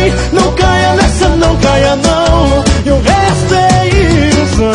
mãe. Não caia nessa, não caia não, e o resto é ilusão.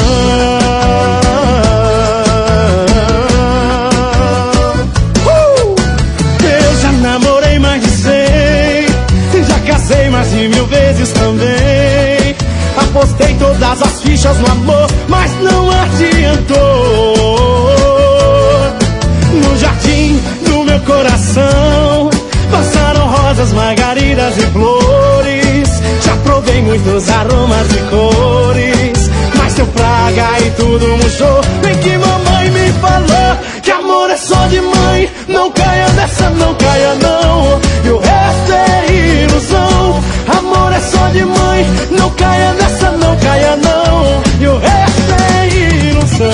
Eu já namorei mais de 100, já casei mais de 1000 vezes também. Apostei todas as fichas no amor, mas não adiantou. No jardim do meu coração passaram rosas, margaridas e flores. Já provei muitos aromas e cores, mas deu praga e tudo murchou. Bem que mamãe me falou que amor é só de mãe. Não caia nessa, não caia não, e o resto é ilusão. Amor é só de mãe. Não caia nessa, não caia não, e o resto é ilusão.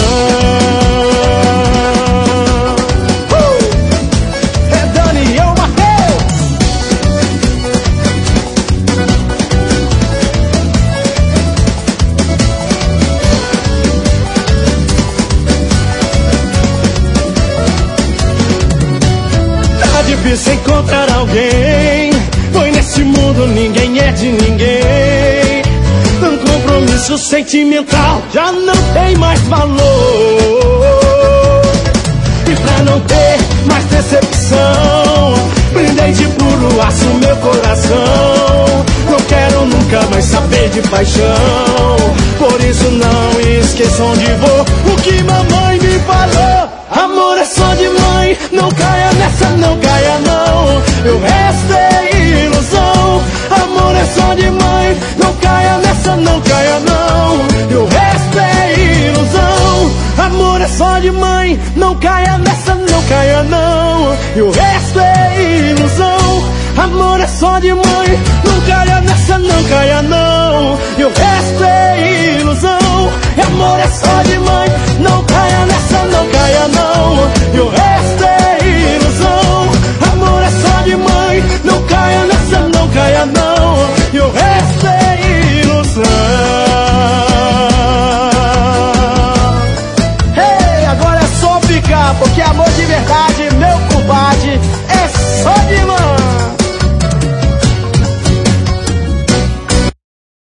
É Daniel Mateus. Tá difícil encontrar alguém, pois nesse mundo ninguém é de ninguém. Um compromisso sentimental já não tem mais valor. E pra não ter mais decepção, brindei de puro aço meu coração. Não quero nunca mais saber de paixão, por isso não esqueçam de o que mamãe me falou. Amor é só de mãe. Não caia nessa, não caia não, e o resto é ilusão. Amor é só de mãe. Não caia nessa, não caia não, e o resto é ilusão. Amor é só de mãe. Não caia nessa, não caia não, e o resto é ilusão. Amor é só de mãe. Não caia nessa, não caia não, e o resto é ilusão. Amor é só de mãe. Não caia nessa, não caia não, e o resto é